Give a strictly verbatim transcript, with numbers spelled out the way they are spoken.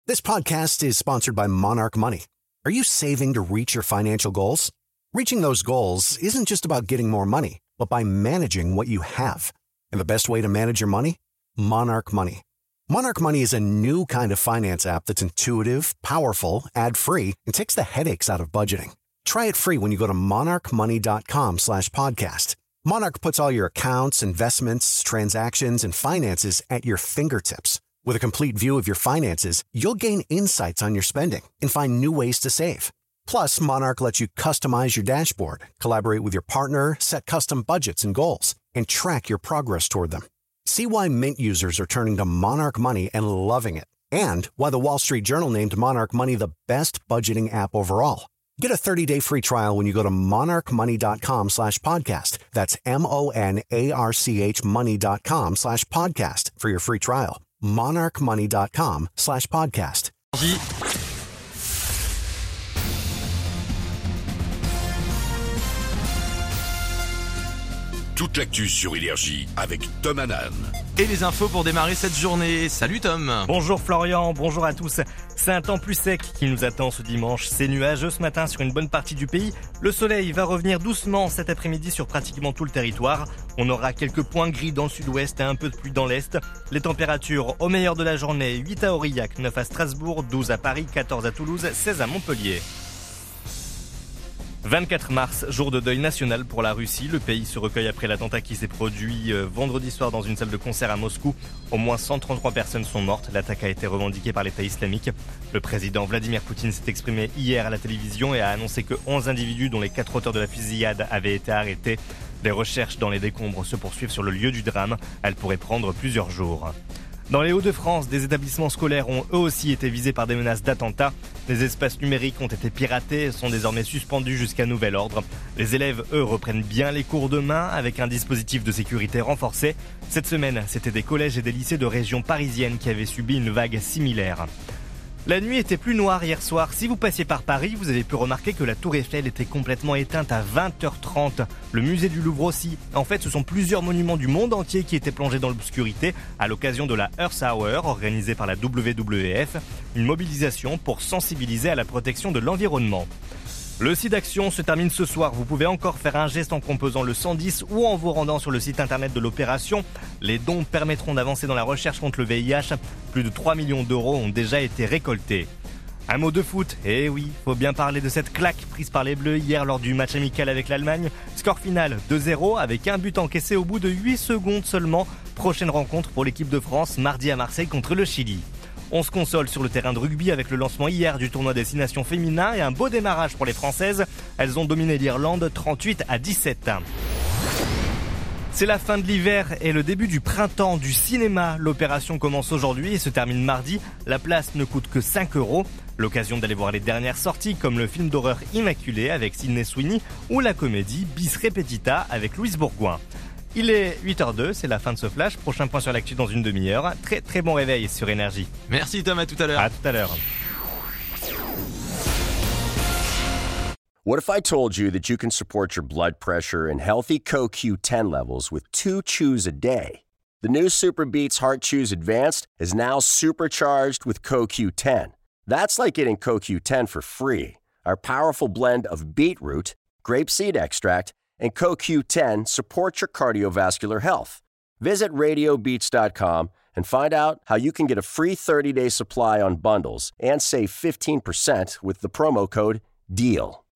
This podcast is sponsored by Monarch Money. Are you saving to reach your financial goals? Reaching those goals isn't just about getting more money, but by managing what you have. And the best way to manage your money? Monarch Money. Monarch Money is a new kind of finance app that's intuitive, powerful, ad-free, and takes the headaches out of budgeting. Try it free when you go to monarchmoney.com slash podcast. Monarch puts all your accounts, investments, transactions, and finances at your fingertips. With a complete view of your finances, you'll gain insights on your spending and find new ways to save. Plus, Monarch lets you customize your dashboard, collaborate with your partner, set custom budgets and goals, and track your progress toward them. See why Mint users are turning to Monarch Money and loving it, and why the Wall Street Journal named Monarch Money the best budgeting app overall. Get a thirty-day free trial when you go to monarchmoney.com slash podcast. That's M-O-N-A-R-C-H money.com slash podcast for your free trial. monarchmoney.com slash podcast. Toute l'actu sur Énergie avec Tom Hanan. Et les infos pour démarrer cette journée. Salut Tom. Bonjour Florian, bonjour à tous. C'est un temps plus sec qui nous attend ce dimanche. C'est nuageux ce matin sur une bonne partie du pays. Le soleil va revenir doucement cet après-midi sur pratiquement tout le territoire. On aura quelques points gris dans le sud-ouest et un peu de pluie dans l'est. Les températures au meilleur de la journée, huit à Aurillac, neuf à Strasbourg, douze à Paris, quatorze à Toulouse, seize à Montpellier. vingt-quatre mars, jour de deuil national pour la Russie. Le pays se recueille après l'attentat qui s'est produit vendredi soir dans une salle de concert à Moscou. Au moins cent trente-trois personnes sont mortes. L'attaque a été revendiquée par l'État islamique. Le président Vladimir Poutine s'est exprimé hier à la télévision et a annoncé que onze individus, dont les quatre auteurs de la fusillade, avaient été arrêtés. Les recherches dans les décombres se poursuivent sur le lieu du drame. Elles pourraient prendre plusieurs jours. Dans les Hauts-de-France, des établissements scolaires ont eux aussi été visés par des menaces d'attentats. Les espaces numériques ont été piratés et sont désormais suspendus jusqu'à nouvel ordre. Les élèves, eux, reprennent bien les cours demain avec un dispositif de sécurité renforcé. Cette semaine, c'était des collèges et des lycées de région parisienne qui avaient subi une vague similaire. La nuit était plus noire hier soir. Si vous passiez par Paris, vous avez pu remarquer que la Tour Eiffel était complètement éteinte à vingt heures trente. Le musée du Louvre aussi. En fait, ce sont plusieurs monuments du monde entier qui étaient plongés dans l'obscurité à l'occasion de la Earth Hour organisée par la W W F, une mobilisation pour sensibiliser à la protection de l'environnement. Le site d'action se termine ce soir. Vous pouvez encore faire un geste en composant le cent dix ou en vous rendant sur le site internet de l'opération. Les dons permettront d'avancer dans la recherche contre le V I H. Plus de trois millions d'euros ont déjà été récoltés. Un mot de foot. Eh oui, faut bien parler de cette claque prise par les Bleus hier lors du match amical avec l'Allemagne. Score final deux zéro avec un but encaissé au bout de huit secondes seulement. Prochaine rencontre pour l'équipe de France mardi à Marseille contre le Chili. On se console sur le terrain de rugby avec le lancement hier du tournoi des Six Nations féminin et un beau démarrage pour les Françaises. Elles ont dominé l'Irlande trente-huit à dix-sept. C'est la fin de l'hiver et le début du printemps du cinéma. L'opération commence aujourd'hui et se termine mardi. La place ne coûte que cinq euros. L'occasion d'aller voir les dernières sorties comme le film d'horreur Immaculé avec Sydney Sweeney ou la comédie Bis Repetita avec Louise Bourgoin. Il est huit heures deux, c'est la fin de ce flash. Prochain point sur l'actu dans une demi-heure. Très très bon réveil sur Énergie. Merci Tom, à tout à l'heure. À tout à l'heure. What if I told you that you can support your blood pressure and healthy C O Q ten levels with two chews a day? The new Super Beats Heart Chews Advanced is now supercharged with C O Q ten. That's like getting C O Q ten for free. Our powerful blend of beetroot, grapeseed extract, and C O Q ten support your cardiovascular health. Visit radio beats dot com and find out how you can get a free thirty-day supply on bundles and save fifteen percent with the promo code DEAL.